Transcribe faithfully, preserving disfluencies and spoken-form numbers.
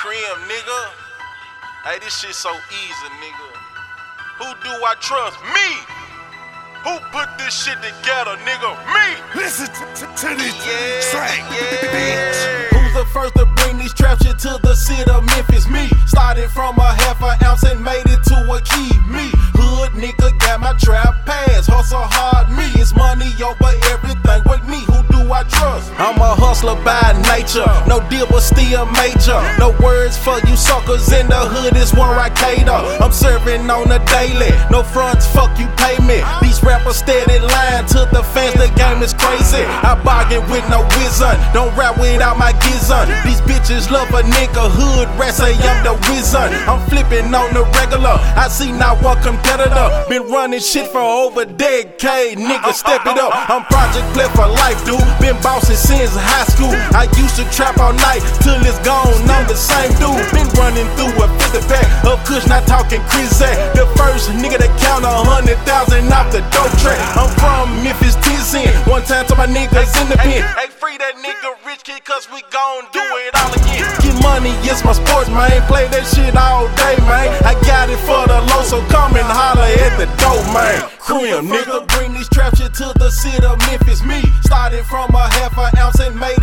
Cream, nigga. Hey, this shit so easy, nigga. Who do I trust? Me! Who put this shit together, nigga? Me! Listen to, to, to this Yeah, track, yeah. bitch. Who's the first to bring these trap shit to the city of Memphis? Me. Started from a half an ounce and made it to a key. Me. Hood nigga got my trap pass. Hustle hard, me. It's money over everything with me. Who do I trust? I'm a hustler by nature. No deal but still major. No words for you suckers in the hood is where I cater. I'm serving on a daily. No fronts, fuck you pay me. These rappers steady lying to the fans. The game is crazy. I bargain with no wizard. Don't rap without my gizzard. These bitches love a nigga. Hood rat say I'm the wizard. I'm flipping on the regular. I see not one competitor. Been running shit for over a decade. Nigga, step it up. I'm Project Play for life, dude. Been bossing since high school. I used to trap all night till it's gone. I'm the same dude. Been running through a fifty pack of kush, not talking crazy. The first nigga to count a hundred thousand off the dope track. I'm from Memphis, Tennessee. One time to my niggas in the pen. Hey, free that nigga rich kid, cause we gon' do it all again. Get money, yes, my sports, man. Play that shit all day, man. I got it for the low, so come and holler at the door, man. Cream, nigga. Bring these trap shit to the city of Memphis. Me. Started from a half an ounce and made